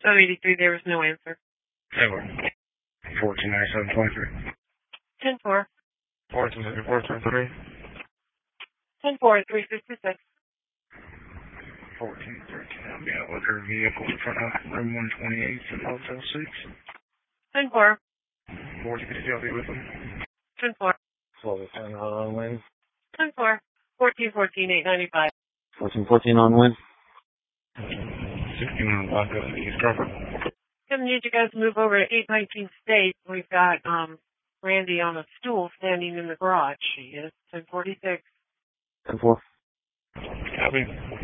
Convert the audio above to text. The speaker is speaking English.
83, there was no answer. Ever. 149723. 10-4. 147423. 10-4, 356. 1413. Yeah, with her vehicle in front of room 128 in Hotel 6. 10-4. 1450, I'll be with them. 10-4. Slowly 10 on wind. 10-4. 1414, 895. 1414 on wind. 61 Blanco, East Crawford. I need you guys to move over to 819 State. We've got Randy on a stool standing in the garage. She is 1046. 10-4. Copy.